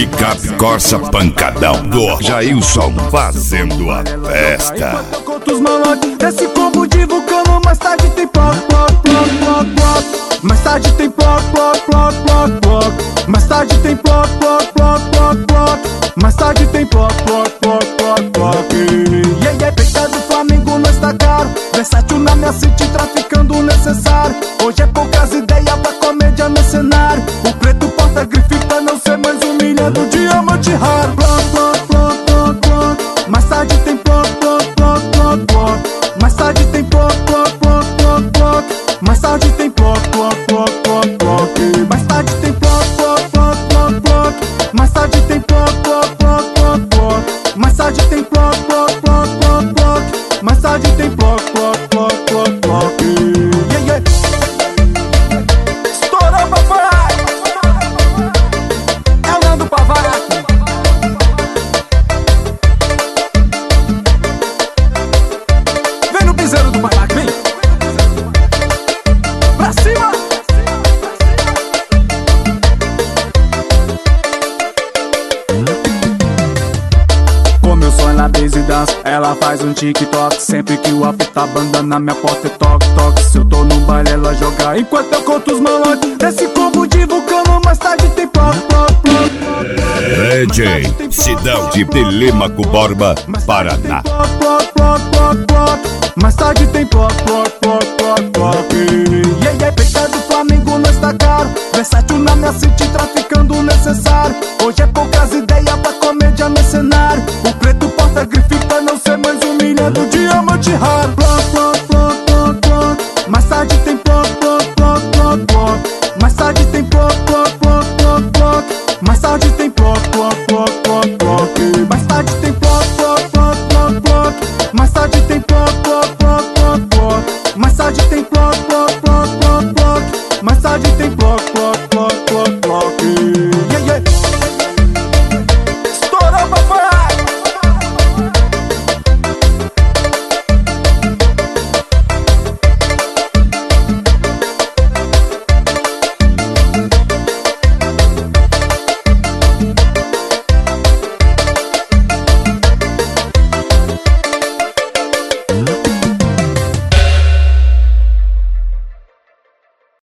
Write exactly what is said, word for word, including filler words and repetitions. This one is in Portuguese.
Picape Corsa Pancadão do Jailson fazendo a festa. Enquanto eu conto os malotes desse combo de vulcano, mais tarde tem ploc, ploc, ploc, ploc, ploc. Mais tarde tem ploc, ploc, ploc, ploc, ploc. Mais tarde tem ploc, ploc, ploc, ploc, ploc. Mais tarde tem ploc, ploc, ploc, ploc, ploc. E aí, é peita do Flamengo, nós tá caro. Versátil na minha city, traficando o necessário. Hoje é poucas ideias pra comédia no cenário. O preto porta grife pra não ser mais humilhado. Diamante raro. Ploc, ploc, ploc, ploc, ploc. Mais tarde tem ploc, ploc, ploc, ploc, ploc. Mais tarde tem ploc, ploc, ploc, ploc, ploc. Mais tarde tem ploc, ploc, ploc, ploc, ploc. Mais tarde tem ploc, ploc, ploc, ploc, ploc. Mais tarde tem ploc, ploc, ploc, ploc, ploc. Mais tarde tem ploc, ploc, ploc, ploc, ploc. Mais tarde tem ploc, ploc, ploc, ploc, ploc. Yeah, yeah. Estourou, papai! É o Nando Pavarato. Vem no piseiro do Pavarato, vem! Pra cima! Como eu sou na base dance, ela faz um TikTok. Sempre que o afro tá bandando na minha porta, é toque, toque. Se eu tô no baile, ela joga enquanto eu conto os malotes desse combo de vulcano, mais tarde tem ploc, ploc, ploc. D J Sidão de Telêmaco Borba, Paraná. Ploc, ploc, ploc, ploc. Mais tarde tem ploc, ploc, ploc, ploc, ploc. E aí, é peita do Flamengo, nós tá caro. Versátil na minha city, traficando o necessário. Hoje é poucas ideias pra comédia no cenário. O preto porta grife pra não ser mais humilhado. Diamante raro.